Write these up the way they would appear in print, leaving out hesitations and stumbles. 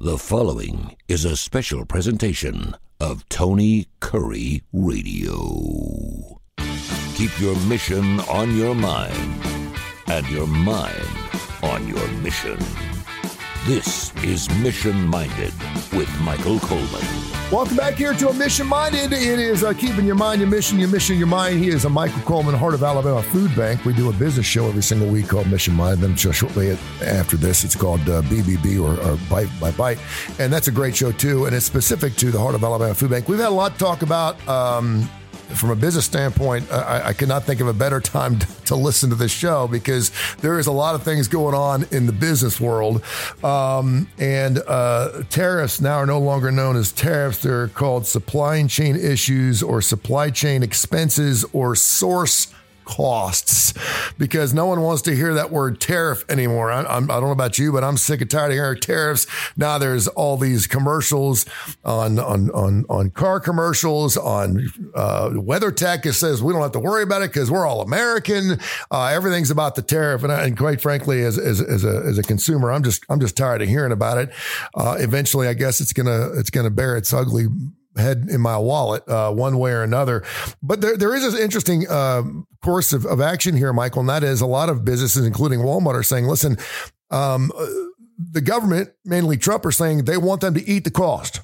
The following is a special presentation of Tony Curry Radio. Keep your mission on your mind and your mind on your mission. This is Mission Minded with Michael Coleman. Welcome back here to a Mission Minded. It is keeping your mind, your mission, your mind. He is a Michael Coleman, Heart of Alabama Food Bank. We do a business show every single week called Mission Minded. Then shortly after this, it's called BBB or Bite by Bite. And that's a great show too. And it's specific to the Heart of Alabama Food Bank. We've had a lot to talk about. From a business standpoint, I could not think of a better time to listen to this show because there is a lot of things going on in the business world. And tariffs now are no longer known as tariffs. They're called supply chain issues or supply chain expenses or source costs, because no one wants to hear that word tariff anymore. I don't know about you, but I'm sick and tired of hearing tariffs. Now there's all these commercials on car commercials, on WeatherTech. It says we don't have to worry about it because we're all American. Everything's about the tariff, and quite frankly, as a consumer, I'm just tired of hearing about it. Eventually, I guess it's gonna bear its ugly head in my wallet, one way or another. But there is this interesting course of action here, Michael, and that is a lot of businesses, including Walmart, are saying, listen, the government, mainly Trump, are saying they want them to eat the cost.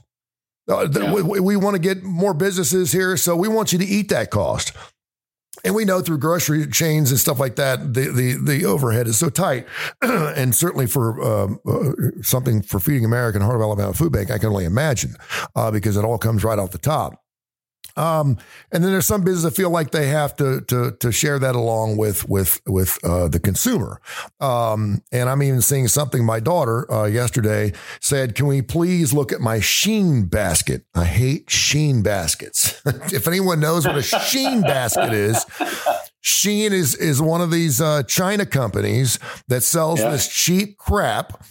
We want to get more businesses here, so we want you to eat that cost. And we know through grocery chains and stuff like that, the overhead is so tight. And certainly for something for Feeding America and Heart of Alabama Food Bank, I can only imagine because it all comes right off the top. And then there's some businesses that feel like they have to share that along with the consumer. And I'm even seeing something. My daughter yesterday said, "Can we please look at my Shein basket?" I hate Shein baskets. If anyone knows what a Shein basket is, Shein is one of these China companies that sells this cheap crap.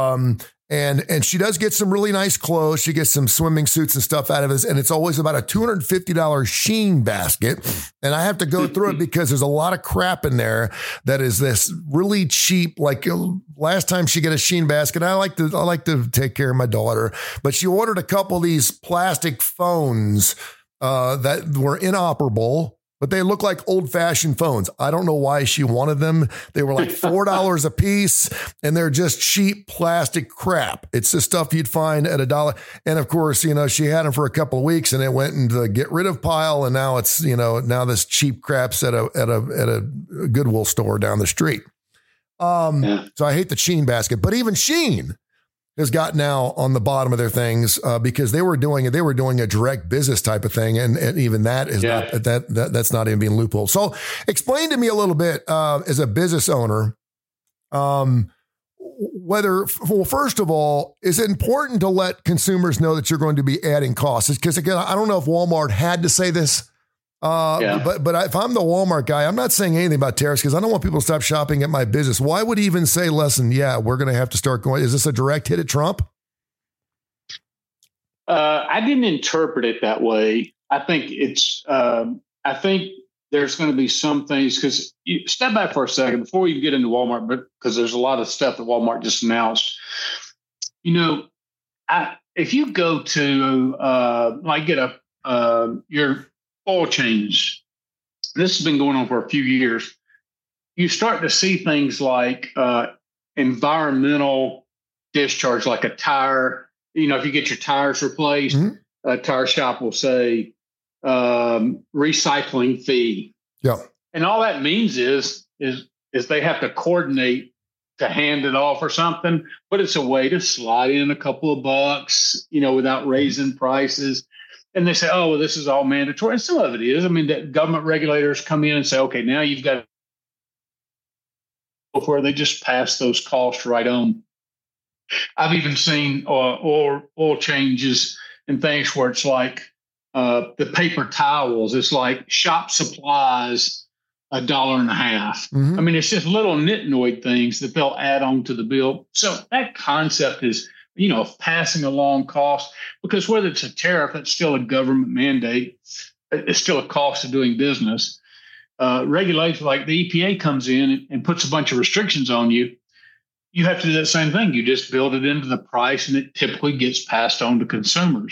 And she does get some really nice clothes. She gets some swimming suits and stuff out of this. And it's always about a $250 Shein basket. And I have to go through it because there's a lot of crap in there that is this really cheap. Like last time she got a Shein basket, I like to take care of my daughter, but she ordered a couple of these plastic phones that were inoperable, but they look like old-fashioned phones. I don't know why she wanted them. They were like $4 a piece, and they're just cheap plastic crap. It's the stuff you'd find at $1. And of course, she had them for a couple of weeks, and it went into the get rid of pile. And now it's, now this cheap crap's at a Goodwill store down the street. So I hate the Shein basket, but even Shein has got now on the bottom of their things because they were doing a direct business type of thing, and even that is not that's not even being loopholed. So, explain to me a little bit as a business owner, first of all, is it important to let consumers know that you're going to be adding costs? Because again, I don't know if Walmart had to say this. But if I'm the Walmart guy, I'm not saying anything about tariffs because I don't want people to stop shopping at my business. Why would he even say, listen, we're going to have to start going? Is this a direct hit at Trump? I didn't interpret it that way. I think I think there's going to be some things because you step back for a second before you get into Walmart, but because there's a lot of stuff that Walmart just announced. If you go to get your oil change, this has been going on for a few years. You start to see things like environmental discharge, like a tire. If you get your tires replaced, a tire shop will say recycling fee. Yeah, and all that means is they have to coordinate to hand it off or something. But it's a way to slide in a couple of bucks, without raising prices. And they say, oh, well, this is all mandatory. And some of it is. I mean, that government regulators come in and say, okay, now you've got before they just pass those costs right on. I've even seen oil changes and things where it's like the paper towels. It's like shop supplies, $1.50. I mean, it's just little nitnoid things that they'll add on to the bill. So that concept is, of passing along costs, because whether it's a tariff, it's still a government mandate. It's still a cost of doing business. Regulations like the EPA comes in and puts a bunch of restrictions on you. you have to do that same thing. You just build it into the price, and it typically gets passed on to consumers.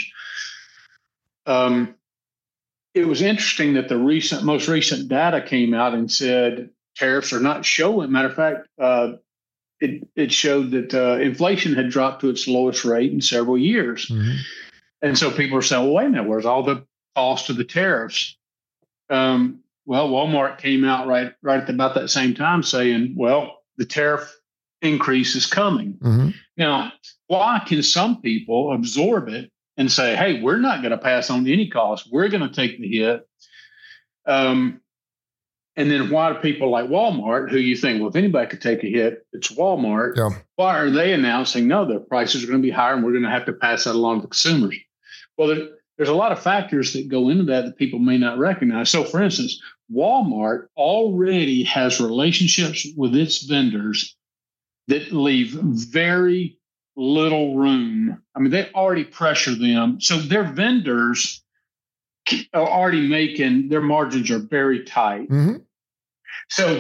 It was interesting that the most recent data came out and said tariffs are not showing. Matter of fact, it showed that inflation had dropped to its lowest rate in several years. Mm-hmm. And so people are saying, well, wait a minute, where's all the cost of the tariffs? Well, Walmart came out right at about that same time saying, well, the tariff increase is coming. Mm-hmm. Now, why can some people absorb it and say, hey, we're not going to pass on any cost. We're going to take the hit. And then why do people like Walmart, who you think, well, if anybody could take a hit, it's Walmart. Yeah. Why are they announcing, no, their prices are going to be higher and we're going to have to pass that along to consumers? Well, there's a lot of factors that go into that people may not recognize. So, for instance, Walmart already has relationships with its vendors that leave very little room. I mean, they already pressure them. So their vendors are already making, their margins are very tight. Mm-hmm. So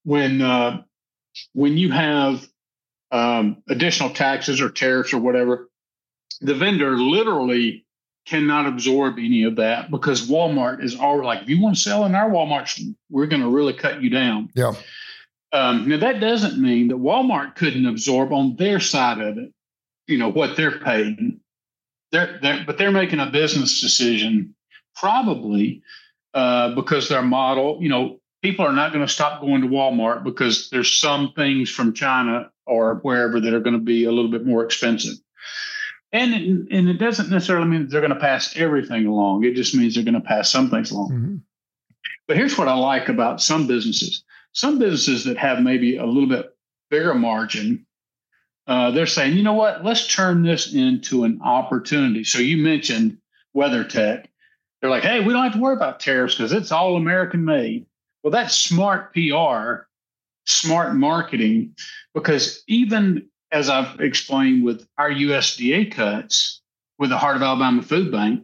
when you have additional taxes or tariffs or whatever, the vendor literally cannot absorb any of that because Walmart is already like, if you want to sell in our Walmart, we're going to really cut you down. Yeah. Now that doesn't mean that Walmart couldn't absorb on their side of it, what they're paying. But they're making a business decision probably because their model, people are not going to stop going to Walmart because there's some things from China or wherever that are going to be a little bit more expensive. And it doesn't necessarily mean that they're going to pass everything along. It just means they're going to pass some things along. Mm-hmm. But here's what I like about some businesses. Some businesses that have maybe a little bit bigger margin, they're saying, you know what, let's turn this into an opportunity. So you mentioned WeatherTech. They're like, hey, we don't have to worry about tariffs because it's all American made. Well, that's smart PR, smart marketing, because even as I've explained with our USDA cuts with the Heart of Alabama Food Bank,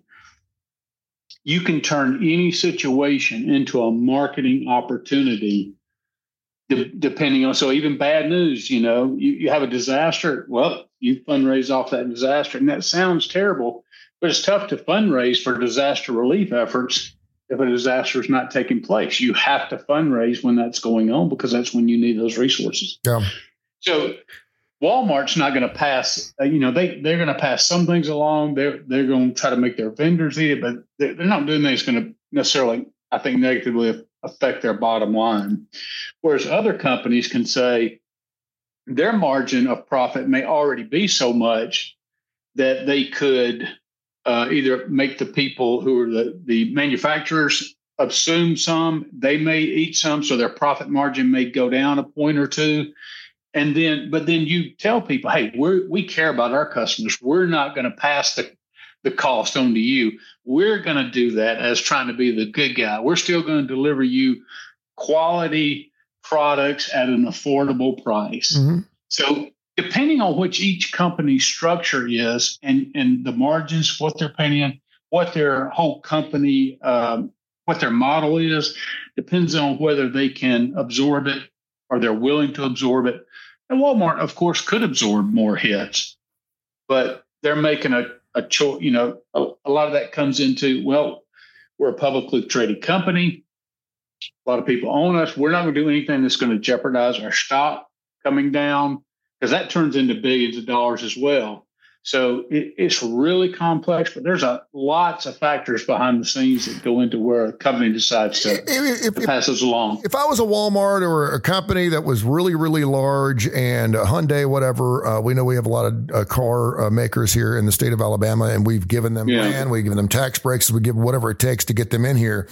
you can turn any situation into a marketing opportunity depending on, so even bad news, you have a disaster. Well, you fundraise off that disaster. And that sounds terrible, but it's tough to fundraise for disaster relief efforts if a disaster is not taking place. You have to fundraise when that's going on because that's when you need those resources. Yeah. So Walmart's not going to pass, they're going to pass some things along. They're going to try to make their vendors eat it, but they're not doing anything that's going to necessarily, I think, negatively affect their bottom line. Whereas other companies can say their margin of profit may already be so much that they could either make the people who are the manufacturers assume some, they may eat some, so their profit margin may go down a point or two. But then you tell people, hey, we care about our customers. We're not going to pass the cost on to you. We're going to do that as trying to be the good guy. We're still going to deliver you quality products at an affordable price. Mm-hmm. So depending on which each company's structure is and the margins, what they're paying in, what their whole company, what their model is, depends on whether they can absorb it or they're willing to absorb it. And Walmart, of course, could absorb more hits, but they're making a choice. A lot of that comes into, well, we're a publicly traded company. A lot of people own us. We're not going to do anything that's going to jeopardize our stock coming down because that turns into billions of dollars as well. So it's really complex, but there's lots of factors behind the scenes that go into where a company decides to pass those along. If I was a Walmart or a company that was really, really large and Hyundai, whatever, we know we have a lot of car makers here in the state of Alabama, and we've given them land, we've given them tax breaks, we give whatever it takes to get them in here.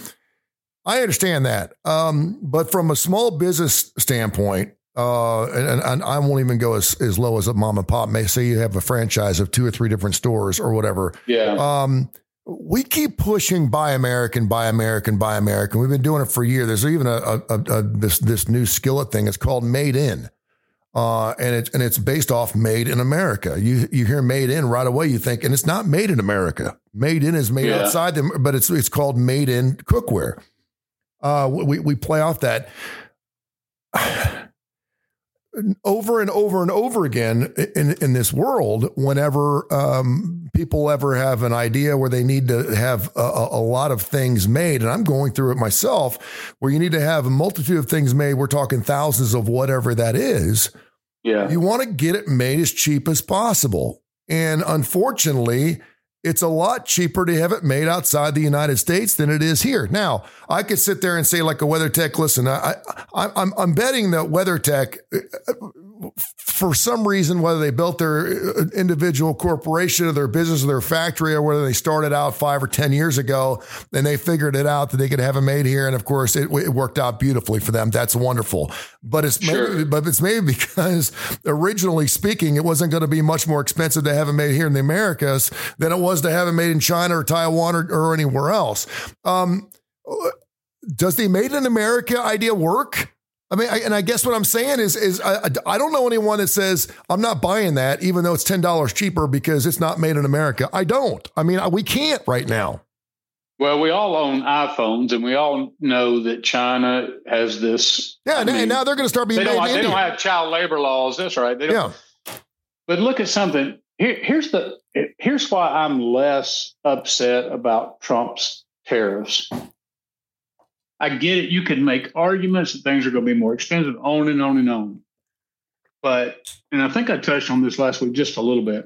I understand that. But from a small business standpoint, and I won't even go as low as a mom and pop. May say you have a franchise of 2 or 3 different stores or whatever. Yeah. We keep pushing buy American, buy American, buy American. We've been doing it for years. There's even this new skillet thing. It's called Made In. And it's based off Made in America. You hear Made In right away, you think, and it's not made in America. Made in is made outside them, but it's called Made In Cookware. We play off that. over and over and over again in this world, whenever people ever have an idea where they need to have a lot of things made, and I'm going through it myself, where you need to have a multitude of things made, we're talking thousands of whatever that is. Yeah. You want to get it made as cheap as possible. And unfortunately, it's a lot cheaper to have it made outside the United States than it is here. Now, I could sit there and say, like a WeatherTech, listen, I'm betting that WeatherTech, for some reason, whether they built their individual corporation or their business or their factory, or whether they started out 5 or 10 years ago and they figured it out that they could have it made here. And of course, it worked out beautifully for them. That's wonderful. But it's maybe because originally speaking, it wasn't going to be much more expensive to have it made here in the Americas than it was to have it made in China or Taiwan or anywhere else. Does the made in America idea work? I mean, I guess what I'm saying is I don't know anyone that says I'm not buying that, even though it's $10 cheaper because it's not made in America. I don't. I mean, we can't right now. Well, we all own iPhones, and we all know that China has this. Yeah, and now they're going to start being made in India. They don't have child labor laws. That's right. They don't. Yeah. But look at something. Here's why I'm less upset about Trump's tariffs. I get it. You can make arguments that things are going to be more expensive, on and on and on. But, and I think I touched on this last week just a little bit.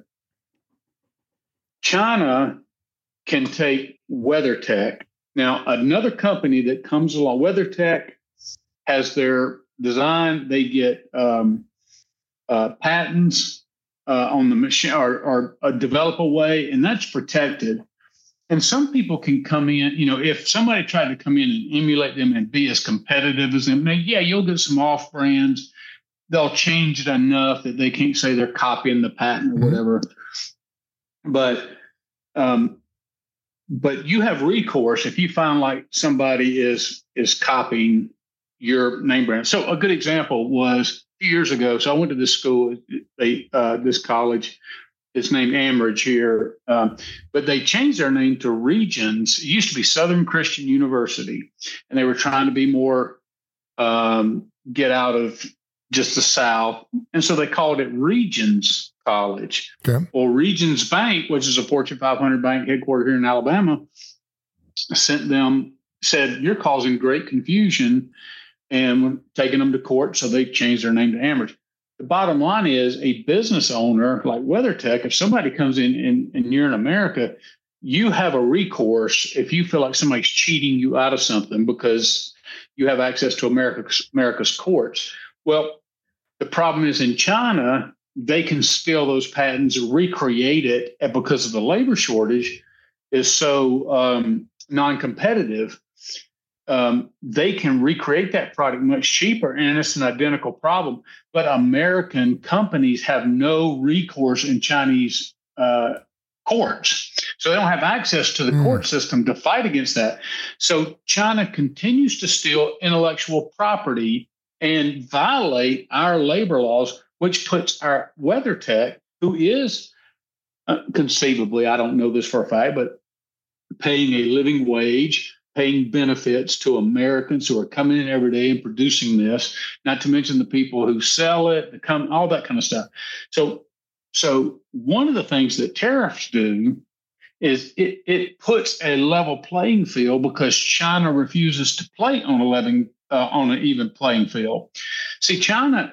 China can take WeatherTech. Now, another company that comes along, WeatherTech has their design. They get patents on the machine or develop a way, and that's protected. And some people can come in, if somebody tried to come in and emulate them and be as competitive as them, you'll get some off brands. They'll change it enough that they can't say they're copying the patent or whatever. But you have recourse if you find like somebody is copying your name brand. So a good example was a few years ago. So I went to this school, this college. It's named Amridge here, but they changed their name to Regions. It used to be Southern Christian University, and they were trying to be more get out of just the South, and so they called it Regions College. Okay. Well, Regions Bank, which is a Fortune 500 bank headquartered here in Alabama, said, you're causing great confusion, and taking them to court, so they changed their name to Amridge. The bottom line is a business owner like WeatherTech, if somebody comes in and you're in America, you have a recourse if you feel like somebody's cheating you out of something because you have access to America's courts. Well, the problem is in China, they can steal those patents, recreate it, and because of the labor shortage is so non-competitive, they can recreate that product much cheaper, and it's an identical problem. But American companies have no recourse in Chinese courts. So they don't have access to the court system to fight against that. So China continues to steal intellectual property and violate our labor laws, which puts our WeatherTech, who is conceivably, I don't know this for a fact, but paying a living wage, paying benefits to Americans who are coming in every day and producing this, not to mention the people who sell it, all that kind of stuff. So one of the things that tariffs do is it puts a level playing field because China refuses to play on an even playing field. See, China,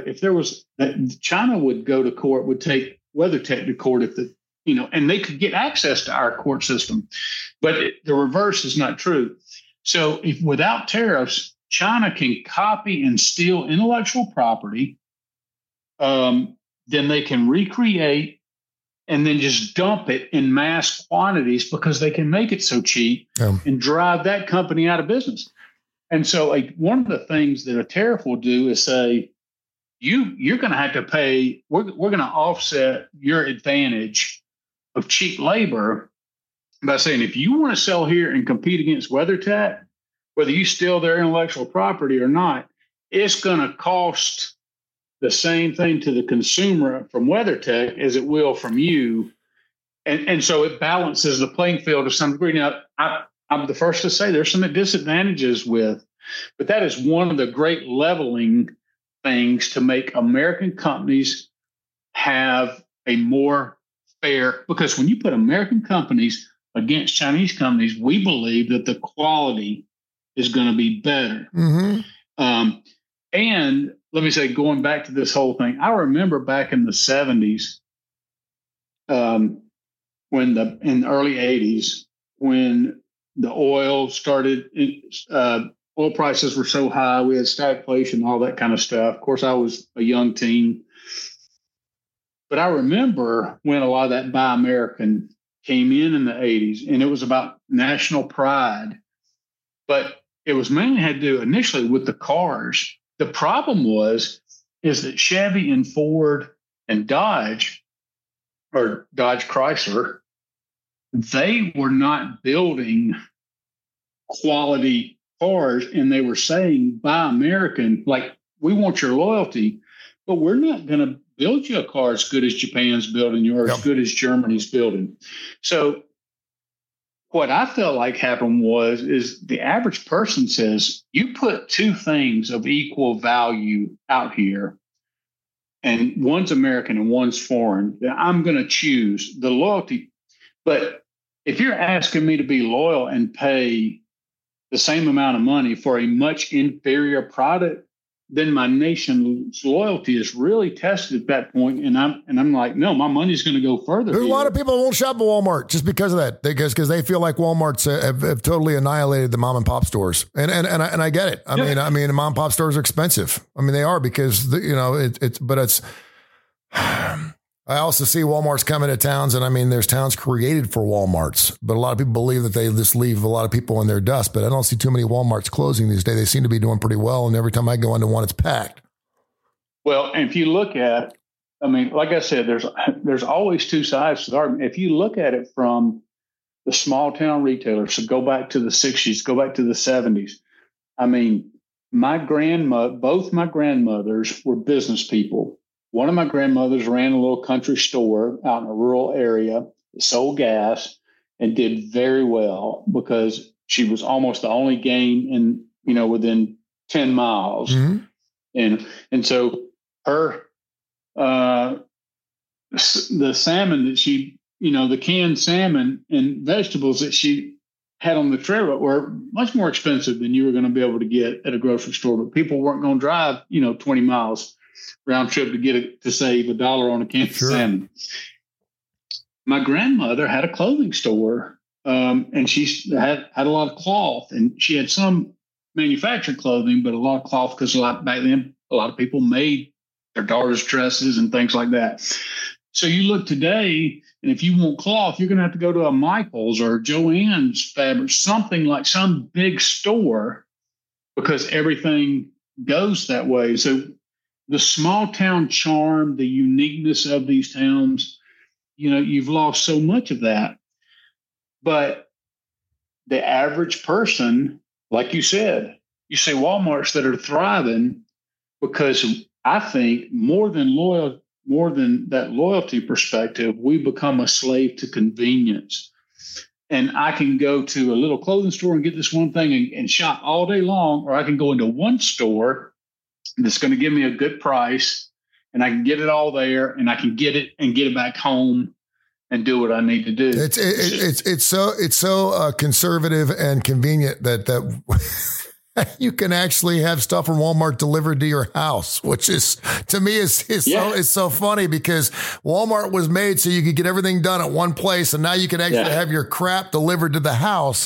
China would go to court, would take WeatherTech to court and they could get access to our court system, but the reverse is not true. So if without tariffs, China can copy and steal intellectual property, then they can recreate and then just dump it in mass quantities because they can make it so cheap and drive that company out of business. And so one of the things that a tariff will do is say, you're going to have to pay, we're going to offset your advantage of cheap labor by saying, if you want to sell here and compete against WeatherTech, whether you steal their intellectual property or not, it's going to cost the same thing to the consumer from WeatherTech as it will from you. And so it balances the playing field to some degree. Now, I'm the first to say there's some disadvantages but that is one of the great leveling things to make American companies have a more fair, because when you put American companies against Chinese companies, we believe that the quality is going to be better. Mm-hmm. And let me say, going back to this whole thing, I remember back in the 70s, in the early 80s, when the oil started, oil prices were so high, we had stagflation, all that kind of stuff. Of course, I was a young teen. But I remember when a lot of that Buy American came in the 80s, and it was about national pride. But it was mainly had to do initially with the cars. The problem is that Chevy and Ford and Dodge, or Dodge Chrysler, they were not building quality cars, and they were saying, Buy American, like, we want your loyalty, but we're not going to build you a car as good as Japan's building or as good as Germany's building. So what I felt like happened is the average person says, you put two things of equal value out here, and one's American and one's foreign, I'm going to choose the loyalty. But if you're asking me to be loyal and pay the same amount of money for a much inferior product, then my nation's loyalty is really tested at that point, and I'm like, no, my money's going to go further. There's a lot of people who won't shop at Walmart just because of that, because they feel like Walmart's have totally annihilated the mom and pop stores, and I get it. I mean, mom and pop stores are expensive. I mean, they are because but I also see Walmarts coming to towns, and I mean, there's towns created for Walmarts, but a lot of people believe that they just leave a lot of people in their dust. But I don't see too many Walmarts closing these days. They seem to be doing pretty well, and every time I go into one, it's packed. Well, and if you look at, I mean, like I said, there's always two sides to the argument. If you look at it from the small town retailers, so go back to the 60s, go back to the 70s. I mean, both my grandmothers were business people. One of my grandmothers ran a little country store out in a rural area, sold gas, and did very well because she was almost the only game within 10 miles. Mm-hmm. And so her, the salmon that she, the canned salmon and vegetables that she had on the trailer were much more expensive than you were going to be able to get at a grocery store. But people weren't going to drive, 20 miles round trip to save $1 on a can of salmon. My grandmother had a clothing store, and she had a lot of cloth, and she had some manufactured clothing, but a lot of cloth because back then a lot of people made their daughters' dresses and things like that. So you look today, and if you want cloth, you're going to have to go to a Michael's or Joann's Fabric, something like some big store, because everything goes that way. So the small town charm, the uniqueness of these towns, you've lost so much of that. But the average person, like you said, you see Walmarts that are thriving because I think more than that loyalty perspective, we become a slave to convenience. And I can go to a little clothing store and get this one thing and shop all day long, or I can go into one store that's going to give me a good price, and I can get it all there, and I can get it back home and do what I need to do. It's so conservative and convenient that you can actually have stuff from Walmart delivered to your house, which is, to me, is so funny, because Walmart was made so you could get everything done at one place, and now you can actually have your crap delivered to the house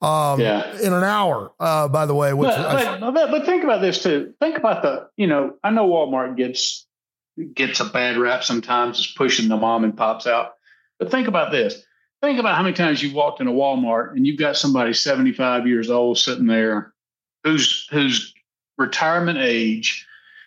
in an hour. By the way, but think about this too. Think about I know Walmart gets a bad rap sometimes, is pushing the mom and pops out. But think about this. Think about how many times you've walked into Walmart and you've got somebody 75 years old sitting there whose retirement age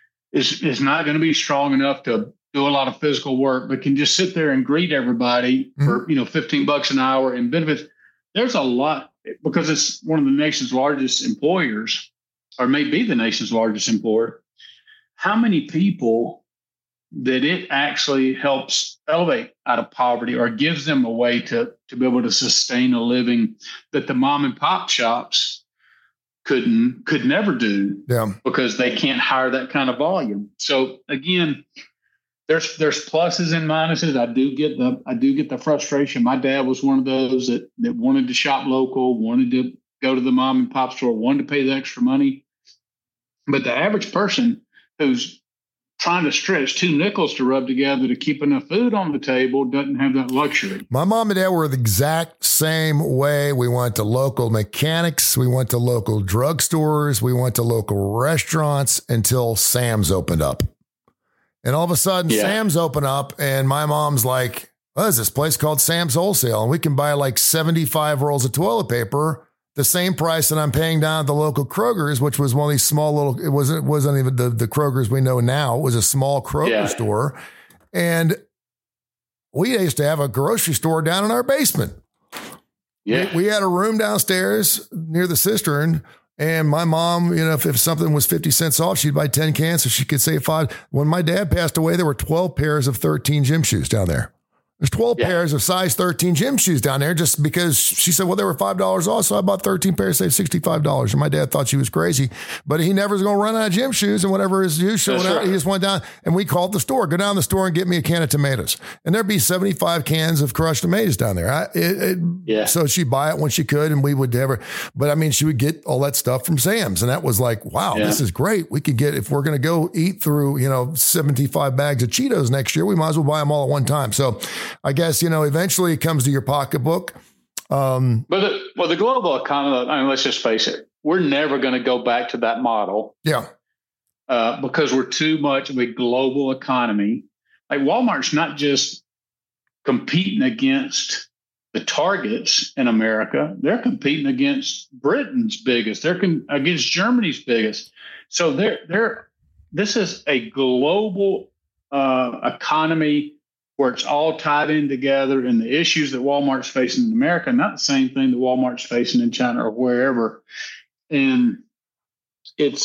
is not going to be strong enough to do a lot of physical work, but can just sit there and greet everybody for $15 an hour and benefits. There's a lot, because it's one of the nation's largest employers, or may be the nation's largest employer. How many people that it actually helps elevate out of poverty or gives them a way to be able to sustain a living that the mom and pop shops could never do, Yeah. because they can't hire that kind of volume. So again, there's pluses and minuses. I do get the frustration. My dad was one of those that wanted to shop local, wanted to go to the mom and pop store, wanted to pay the extra money. But the average person who's trying to stretch 2 nickels to rub together to keep enough food on the table doesn't have that luxury. My mom and dad were the exact same way. We went to local mechanics. We went to local drugstores. We went to local restaurants until Sam's opened up. And all of a sudden, Sam's open up, and my mom's like, "What is this place called Sam's Wholesale? And we can buy like 75 rolls of toilet paper, the same price that I'm paying down at the local Kroger's," which was one of these small little, it wasn't even the Kroger's we know now. It was a small Kroger store. And we used to have a grocery store down in our basement. Yeah. We had a room downstairs near the cistern. And my mom, if something was 50 cents off, she'd buy 10 cans so she could save 5. When my dad passed away, there were 12 pairs of 13 gym shoes down there. There's 12 pairs of size 13 gym shoes down there just because she said, well, they were $5 off. So I bought 13 pairs, saved $65. And my dad thought she was crazy, but he never was going to run out of gym shoes. And whatever his shoes showed out, he just went down, and we called the store, go down the store and get me a can of tomatoes. And there'd be 75 cans of crushed tomatoes down there. So she'd buy it when she could, and we would never, but I mean, she would get all that stuff from Sam's. And that was like, wow, this is great. We could get, if we're going to go eat through, 75 bags of Cheetos next year, we might as well buy them all at one time. So I guess, eventually it comes to your pocketbook. But the global economy, I mean, let's just face it, we're never going to go back to that model. Yeah. Because we're too much of a global economy. Like Walmart's not just competing against the Targets in America. They're competing against Britain's biggest. They're against Germany's biggest. So this is a global economy where it's all tied in together, and the issues that Walmart's facing in America are not the same thing that Walmart's facing in China or wherever. And it's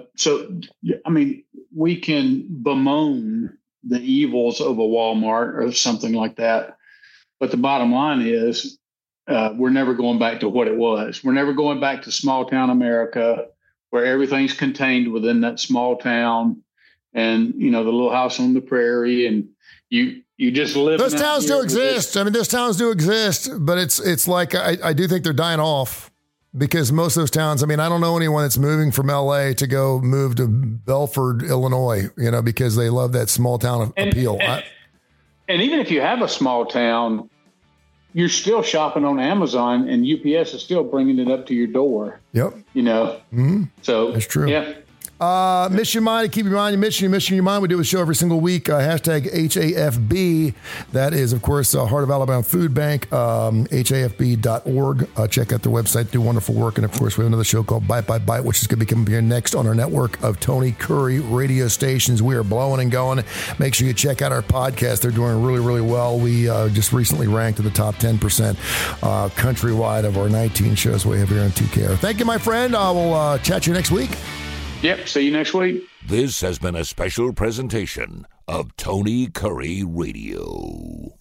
we can bemoan the evils of a Walmart or something like that, but the bottom line is we're never going back to what it was. We're never going back to small town America where everything's contained within that small town, and the little house on the prairie, and you just live. Those towns do exist. I mean, those towns do exist, but it's like I do think they're dying off, because most of those towns, I mean, I don't know anyone that's moving from LA to go move to Belford, Illinois, because they love that small town appeal. And even if you have a small town, you're still shopping on Amazon, and UPS is still bringing it up to your door. Yep. So that's true. Yeah. Mission Your Mind, keep your mind, your mission your mind. We do a show every single week. Hashtag HAFB. That is, of course, Heart of Alabama Food Bank, HAFB.org. Check out their website, do wonderful work. And of course, we have another show called Bite by Bite, which is going to be coming here next on our network of Tony Curry radio stations. We are blowing and going. Make sure you check out our podcast. They're doing really, really well. We just recently ranked in the top 10% countrywide of our 19 shows we have here on TKR. Thank you, my friend. I will chat to you next week. Yep. See you next week. This has been a special presentation of Tony Curry Radio.